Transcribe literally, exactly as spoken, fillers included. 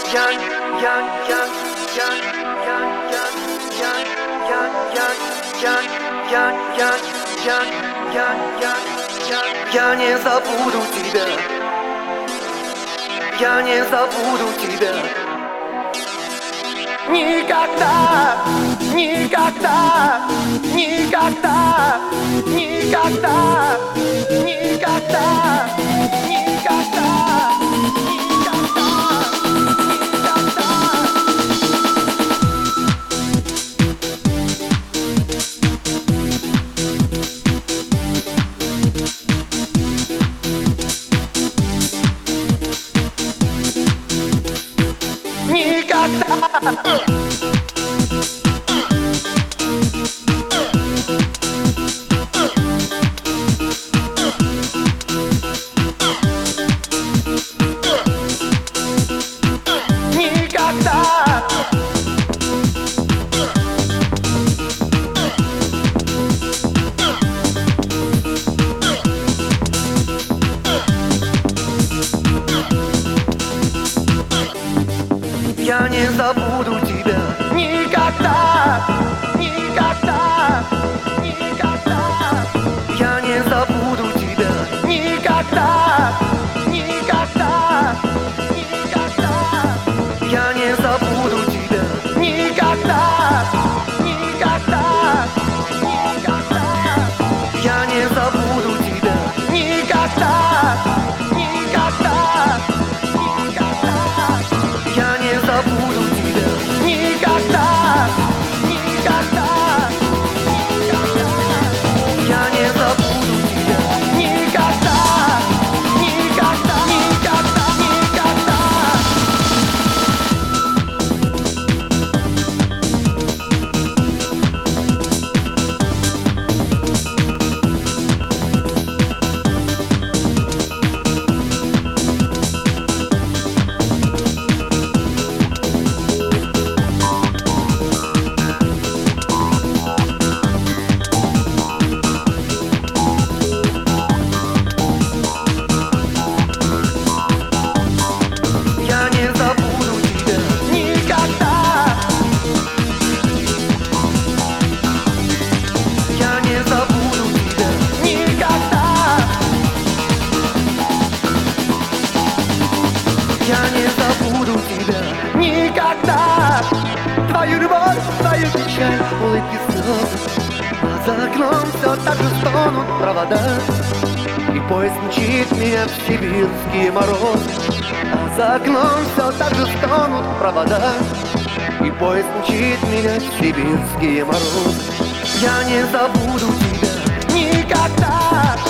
я, я, я, я, я, я, я, я, я, я, я, я, я, я, я, я, я не забуду тебя, я не забуду тебя. Никогда, никогда, никогда, никогда, никогда, никогда, никогда. Я не забуду тебя никогда, никогда, никогда. Я не забуду тебя никогда, никогда, никогда. Я не забуду тебя никогда, никогда, никогда. Я не забуду тебя никогда, никогда, никогда. Я не забуду тебя никогда, никогда, никогда. Я не забуду тебя никогда, никогда, никогда, никогда. Я не забуду тебя никогда. Твою любовь, твою печаль, улыбки слезы. А за окном все так же стонут провода, и поезд мчит меня в сибирские морозы. А за окном все так же стонут провода, и поезд мчит меня в сибирские морозы. Я не забуду тебя никогда.